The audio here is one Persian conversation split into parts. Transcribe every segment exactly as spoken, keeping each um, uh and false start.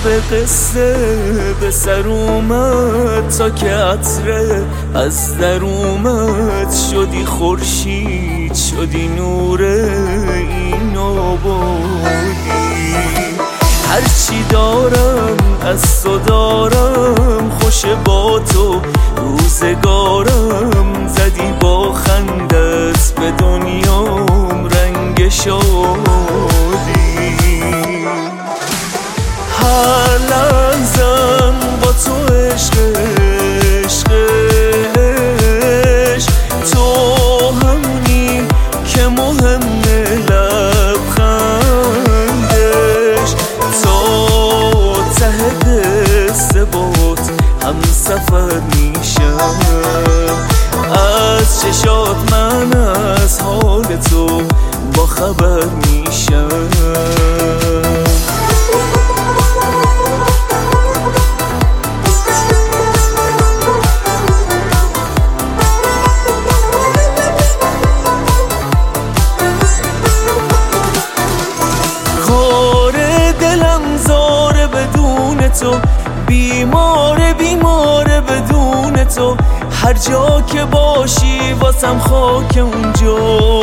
شب قصه به سر اومد تا که عطره از در اومد، شدی خورشید شدی نور این آبادی. هرچی دارم از تو دارم، خوش با تو روزگارم، زدی با خندت به دنیام رنگ شادی. هر لحظم با تو عشق عشق عشق، تو همونی که مهمه لبخندش، تا ته قصه بات هم سفر میشم. از چشات من از حال تو با خبر میشم. تو بیمار بیمار بدون تو، هر جا که باشی واسم خاک اونجا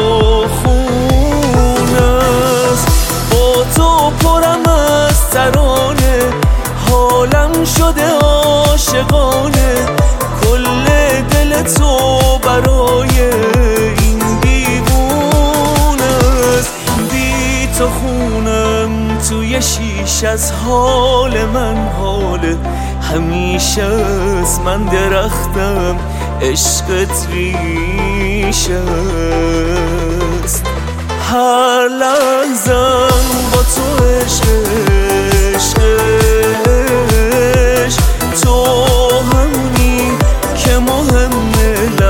خونه است. با تو پرم از ترانه، حالم شده عاشقانه، کل دل تو برای این دیوونه است. بی تو خونم توی شیش از حال من حال همیشه از من درختم، عشقت ریش است. هر لحظم با تو عشق عشق عشق، تو همونی که مهمه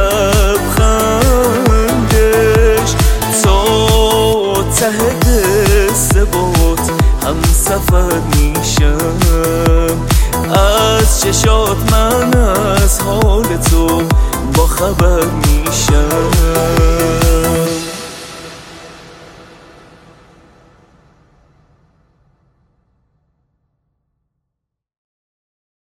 لبخندش، تا ته قصه بات هم سفر میشم. از چشات من از حال تو با خبر میشم.